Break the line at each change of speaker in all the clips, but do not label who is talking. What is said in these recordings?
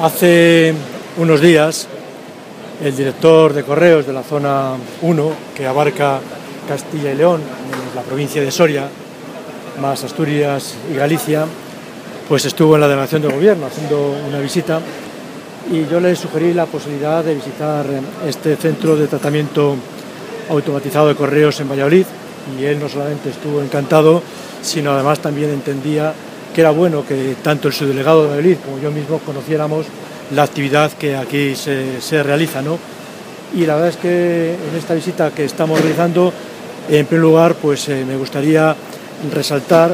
Hace unos días, el director de Correos de la zona 1, que abarca Castilla y León, la provincia de Soria, más Asturias y Galicia, pues estuvo en la delegación del gobierno haciendo una visita y yo le sugerí la posibilidad de visitar este centro de tratamiento automatizado de correos en Valladolid, y él no solamente estuvo encantado, sino además también entendía que era bueno que tanto el subdelegado de Valladolid como yo mismo conociéramos la actividad que aquí se realiza, ¿no? Y la verdad es que en esta visita que estamos realizando, en primer lugar, pues me gustaría resaltar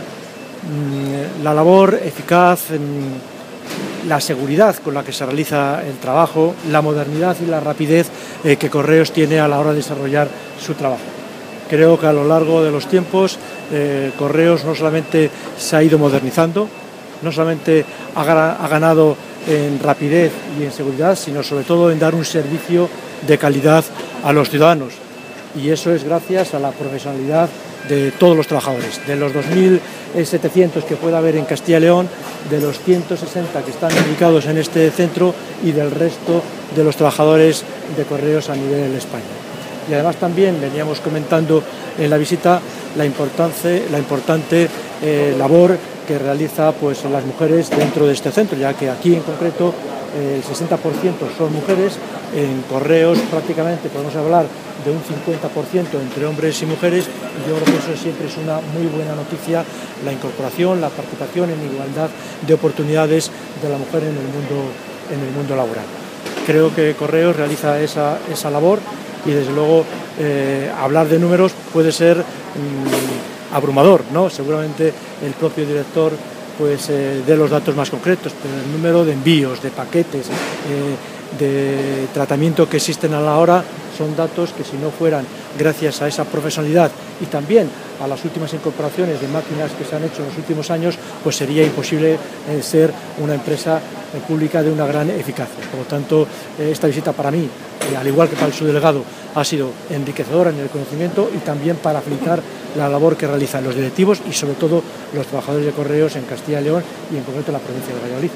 la labor eficaz, la seguridad con la que se realiza el trabajo, la modernidad y la rapidez que Correos tiene a la hora de desarrollar su trabajo. Creo que a lo largo de los tiempos Correos no solamente se ha ido modernizando, no solamente ha ganado en rapidez y en seguridad, sino sobre todo en dar un servicio de calidad a los ciudadanos. Y eso es gracias a la profesionalidad de todos los trabajadores, de los 2.700 que pueda haber en Castilla y León, de los 160 que están ubicados en este centro y del resto de los trabajadores de Correos a nivel España. Y además también veníamos comentando en la visita la importante labor que realiza pues las mujeres dentro de este centro, ya que aquí en concreto el 60% son mujeres. En Correos prácticamente podemos hablar de un 50% entre hombres y mujeres, y yo creo que eso siempre es una muy buena noticia, la incorporación, la participación en igualdad de oportunidades de la mujer en el mundo laboral. Creo que Correos realiza esa labor y desde luego hablar de números puede ser abrumador, ¿no? Seguramente el propio director pues dé los datos más concretos, pero el número de envíos, de paquetes, de tratamiento que existen a la hora son datos que, si no fueran gracias a esa profesionalidad y también a las últimas incorporaciones de máquinas que se han hecho en los últimos años, pues sería imposible ser una empresa pública de una gran eficacia. Por lo tanto, esta visita para mí, al igual que para el subdelegado, ha sido enriquecedora en el conocimiento y también para facilitar la labor que realizan los directivos y sobre todo los trabajadores de Correos en Castilla y León y en concreto en la provincia de Valladolid.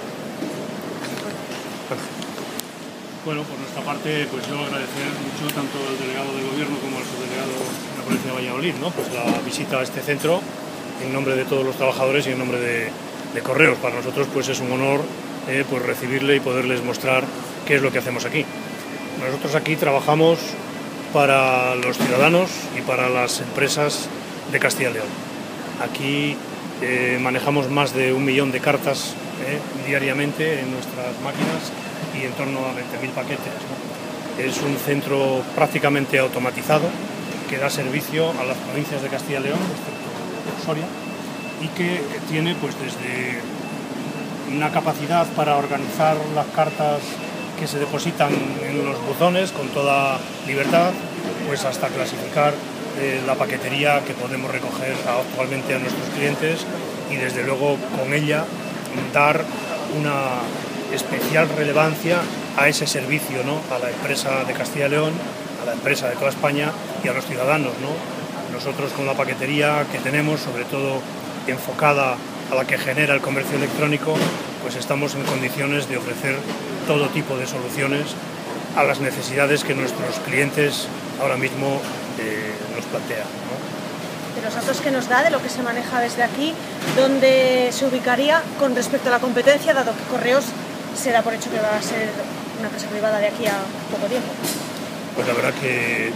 Bueno, por nuestra parte, pues yo agradecer mucho tanto al delegado del gobierno como al subdelegado de la provincia de Valladolid, ¿no? Pues la visita a este centro en nombre de todos los trabajadores y en nombre de Correos. Para nosotros pues es un honor pues recibirle y poderles mostrar qué es lo que hacemos aquí. Nosotros aquí trabajamos para los ciudadanos y para las empresas de Castilla y León. Aquí manejamos más de 1 millón de cartas diariamente en nuestras máquinas y en torno a 20.000 paquetes, ¿no? Es un centro prácticamente automatizado que da servicio a las provincias de Castilla y León, excepto Soria, y que tiene pues desde una capacidad para organizar las cartas que se depositan en los buzones con toda libertad, pues hasta clasificar la paquetería que podemos recoger actualmente a nuestros clientes y desde luego con ella dar una especial relevancia a ese servicio, ¿no? A la empresa de Castilla y León, a la empresa de toda España y a los ciudadanos, ¿no? Nosotros con la paquetería que tenemos, sobre todo enfocada a la que genera el comercio electrónico, pues estamos en condiciones de ofrecer todo tipo de soluciones a las necesidades que nuestros clientes ahora mismo nos plantean, ¿no?
De los datos que nos da, de lo que se maneja desde aquí, ¿dónde se ubicaría con respecto a la competencia, dado que Correos se da por hecho que va a ser una empresa privada de aquí a poco tiempo?
Pues la verdad que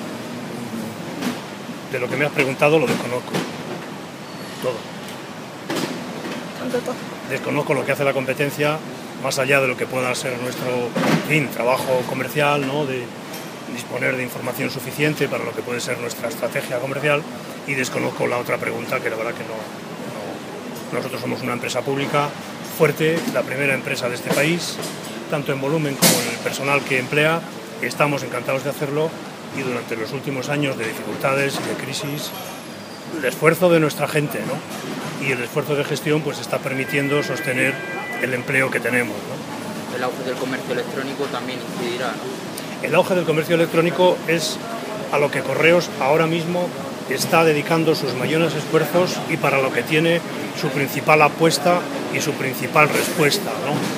de lo que me has preguntado lo desconozco. Todo.
Todo.
Desconozco lo que hace la competencia, más allá de lo que pueda ser nuestro trabajo comercial, ¿no? De disponer de información suficiente para lo que puede ser nuestra estrategia comercial, y desconozco la otra pregunta, que la verdad que no. Nosotros somos una empresa pública fuerte, la primera empresa de este país, tanto en volumen como en el personal que emplea. Estamos encantados de hacerlo y durante los últimos años de dificultades y de crisis, el esfuerzo de nuestra gente, ¿no? Y el esfuerzo de gestión pues está permitiendo sostener el empleo que tenemos, ¿no?
El auge del comercio electrónico también incidirá, ¿no?
El auge del comercio electrónico es a lo que Correos ahora mismo está dedicando sus mayores esfuerzos y para lo que tiene su principal apuesta y su principal respuesta, ¿no?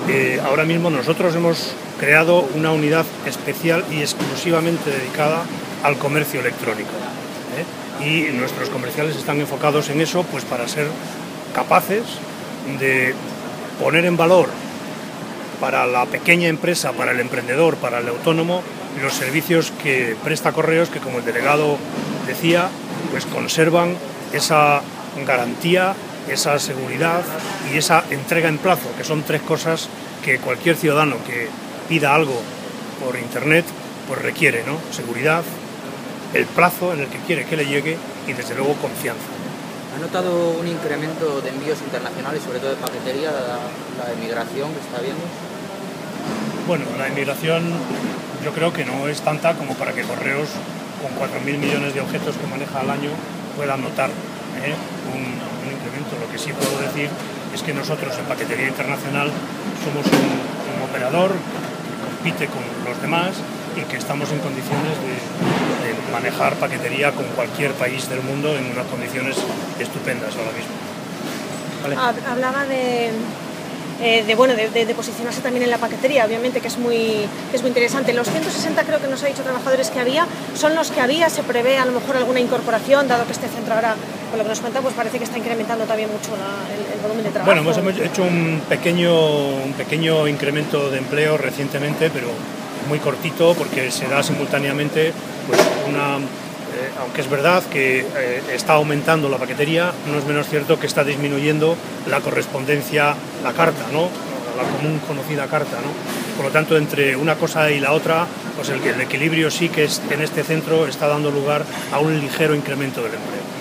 ahora mismo nosotros hemos creado una unidad especial y exclusivamente dedicada al comercio electrónico, y nuestros comerciales están enfocados en eso, pues para ser capaces de poner en valor para la pequeña empresa, para el emprendedor, para el autónomo, los servicios que presta Correos, que como el delegado decía, pues conservan esa garantía, esa seguridad y esa entrega en plazo, que son tres cosas que cualquier ciudadano que pida algo por internet pues requiere, ¿no? Seguridad, el plazo en el que quiere que le llegue y desde luego confianza.
¿Ha notado un incremento de envíos internacionales, sobre todo de paquetería, dada la emigración que está habiendo?
Bueno, la emigración yo creo que no es tanta como para que Correos, con 4.000 millones de objetos que maneja al año, pueda notar un incremento. Lo que sí puedo decir es que nosotros en paquetería internacional somos un operador que compite con los demás y que estamos en condiciones de manejar paquetería con cualquier país del mundo en unas condiciones estupendas ahora mismo. ¿Vale?
Hablaba de posicionarse también en la paquetería, obviamente, que es muy interesante. Los 160, creo que nos ha dicho, trabajadores que había, son los que había. Se prevé a lo mejor alguna incorporación, dado que este centro ahora, por lo que nos cuenta, pues parece que está incrementando también mucho el volumen de trabajo.
Bueno, hemos hecho un pequeño incremento de empleo recientemente, pero muy cortito, porque se da simultáneamente pues aunque es verdad que está aumentando la paquetería, no es menos cierto que está disminuyendo la correspondencia, la carta, ¿no? La común conocida carta, ¿no? Por lo tanto, entre una cosa y la otra, pues el equilibrio sí que en este centro está dando lugar a un ligero incremento del empleo.